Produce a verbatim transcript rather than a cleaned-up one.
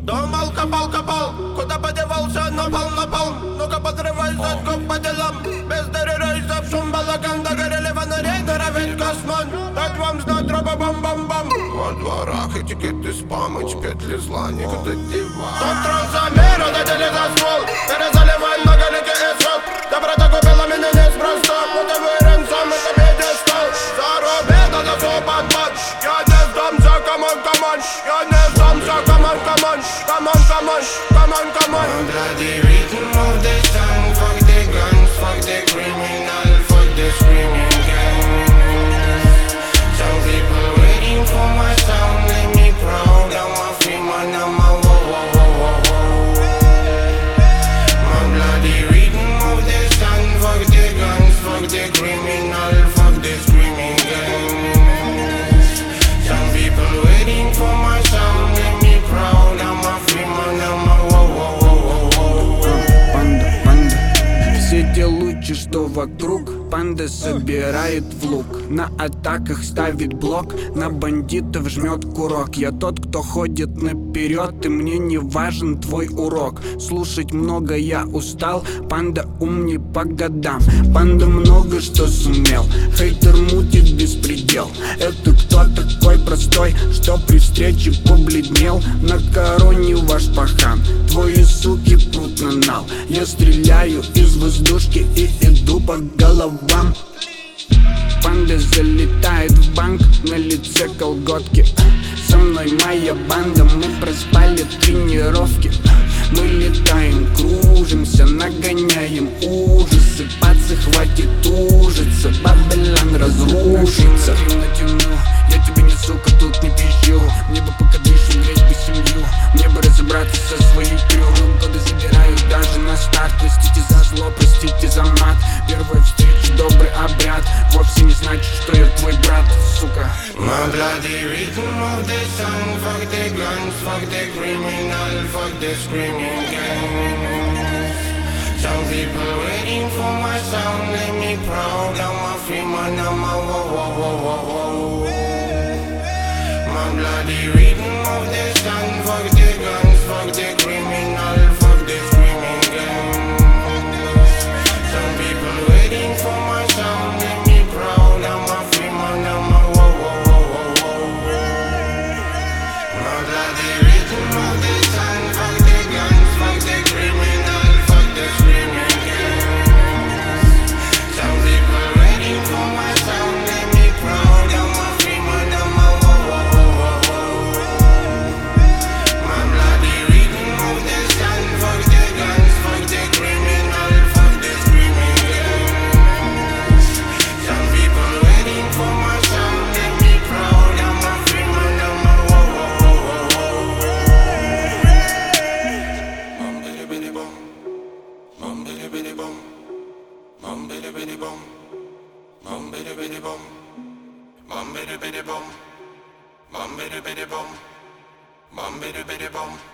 Думал, копал, копал, куда подевался, напал, напал. Ну-ка подрывай задку по делам. Без дыры шум балаган, догорели фонари, норовит космон. Дать вам знать, тропа бам-бам-бам. Во дворах этикеты спамыч, петли зла, никуда девать. Тот трансамер, дадели за ствол. Перезаливай многоликий исход. Доброта купила меня неспроста. Буду уверен, сам это пьедестал. Заруби, надо все подмать. Я не сдамся, камон, камон. Я не сдамся, камон, камон. Камон, камон, камон, камон. Bloody rhythm of the sun. Fuck the guns, fuck the criminal, fuck the screaming gang. Some people waiting for my sound. Let me proud, I'm a free man, I'm a whoa, whoa, whoa, whoa, whoa. My bloody rhythm of the sun. Fuck the guns, fuck the criminal, fuck the screaming gang. Some people waiting for my sound. Let me proud, I'm a free man, I'm a whoa, whoa, whoa, whoa, whoa. Панда, панда, все те лучи, что вокруг. Панда собирает в лук, на атаках ставит блок, на бандитов жмет курок. Я тот, кто ходит наперед, и мне не важен твой урок. Слушать много я устал, панда умней по годам. Панда много что сумел, хейтер мутит беспредел. Это кто такой простой, что при встрече побледнел? На короне ваш пахан, твои суки прут на нал. Я стреляю из воздушки и иду по головам. Панда залетает в банк, на лице колготки. Со мной моя банда, мы проспали тренировки. Мы летаем, кружимся, нагоняем ужасы. Пацы, хватит ужиться, Бабилон разрушится. Я натяну, я тебе не сука, тут не пищу. Мне бы пока дышу, греть бы семью. Мне бы разобраться со своей крюком. Годы забирают даже на старт. Простите за зло, простите за мат. Первая встреча, добрый обряд. Вовсе не значит, что я твой брат, сука. My bloody rhythm of the sun. Fuck the guns, fuck the criminal, fuck the screaming gang. Some people waiting for my sound. Let me proud, I'm a free man, I'm a whoa, whoa, whoa, whoa, whoa. My bloody rhythm of the sun. Fuck the guns, fuck the criminal, fuck the screaming gang. Some people waiting for my sound. Let me proud, I'm a free man, I'm a whoa, whoa, whoa, whoa, whoa. My bloody rhythm of the sun. Fuck the guns, fuck the criminal, fuck the screaming gang. Some people waiting for my sound. Let me proud, I'm a free man, I'm a whoa, whoa, whoa, whoa, whoa. My bloody rhythm of the sun. Fuck the guns, fuck the criminal, fuck the screaming gang. Some people waiting for my sound. Let me proud, I'm a free man, I'm a whoa, whoa, whoa, whoa, whoa. Bum bidi bidi bum, bum bidi bidi bum, bum bidi bidi bum, bum bidi bidi bum, bum bidi bidi bum, bum bidi bidi bum, bum bidi bidi bum.